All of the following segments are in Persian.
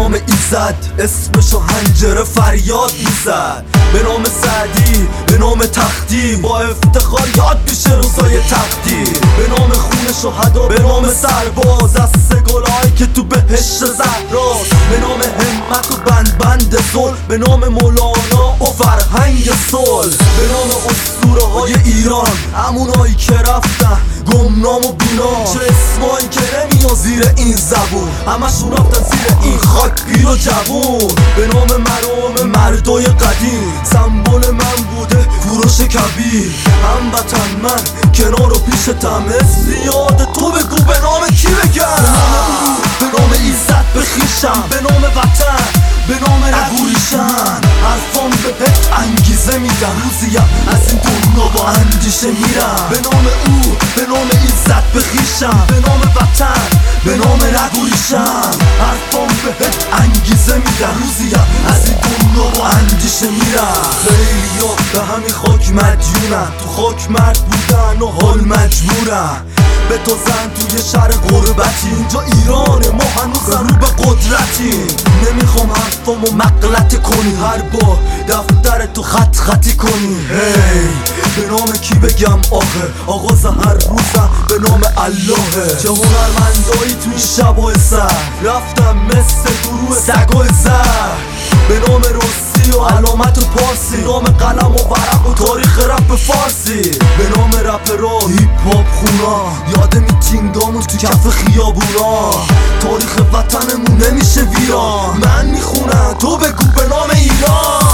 نام ایزد اسمشو هنجره فریاد میزد، به نام سعدی به نام تختی با افتخار یاد میشه روزای تقدیر، به نام خون شهدا به نام سرباز از سگلایی که تو بهشت زهراست، به نام همت و بند زل، به نام مولانا و فرهنگ صلح، به نام اسطوره های ایران همونایی که رفتن گمنام و بینا، چه اسمایی که نمیاد زیر این زبون همشون رفتن زیر این خاک پیر و جوون، به نام مرام مردای قدیم سمبل من بوده کوروش کبیر، هموطن من کنار و پیشتم زیاد تو بگو به نام کی بگم، به نام ایزد بخیشم، به نام وطن به نام نگوریشم، حرفام بهت انگیزه میدم روزیم از این دنیا با اندیشه میرم، به نام او به نام ایزد بخیشم، به نام وطن به نام نگوریشم، حرفام بهت انگیزه میدم روزیم از این دنیا با اندیشه میرم، خیلیا به همین خاک مدیونن، تو خاک مرد بودن و حال مجبورن به تو زن توی شهر غربتی، اینجا ایرانه ما هنوز رو به قدرتی، نمیخوام حرفامو مغلطه کنی هر بار دفتر تو خطی کنی، هی به نام کی بگم آخه آغاز هر روزم به نام اللهه، چه هنرمندایی توی شبای سر رفتم مثل گروه سگای زر، به نام روسی و علامت و پارسی، نام قلم و ورق و تاریخ رپ فارسی، به نام رپرها هیپ هاپ خونا، یاد میتینگامون تو کف خیابونا، تاریخ وطنمون نمیشه ویران، من میخونم تو بگو به نام ایران.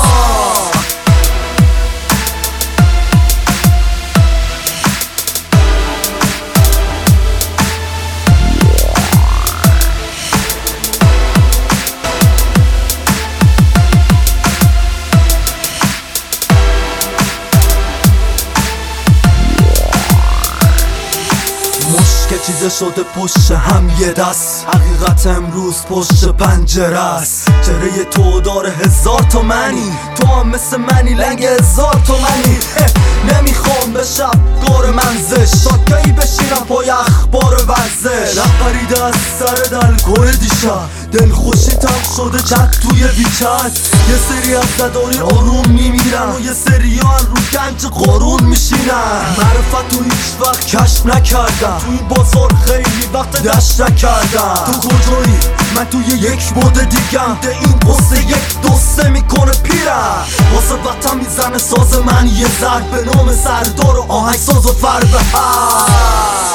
که چیزه شده پشت هم یه دست، حقیقت امروز پشت پنجره است، چهره تو داره 1000 تومنی، تو هم مثل منی لنگ 1000 تومنی، نمیخوام به شبگار منزش تا کی بشیرم پای اخبار ورزش، رهبریده از سر دلگل دیشب دلخوشیتم شده چت توی ویچت، یه سری از زداری آروم میمیرن و یه سری هم رو گنج قارون میشینن، معرفت تو هیچ وقت کشف نکردم، تو این بازار خیلی وقت دشت نکردم، تو کجایی؟ من توی یک بود دیگم، ده این قصه یک دوسته میکنه پیرم، واسه وطن میزنه ساز من یه ضرب، به نام سردار و آهنگ ساز و فربه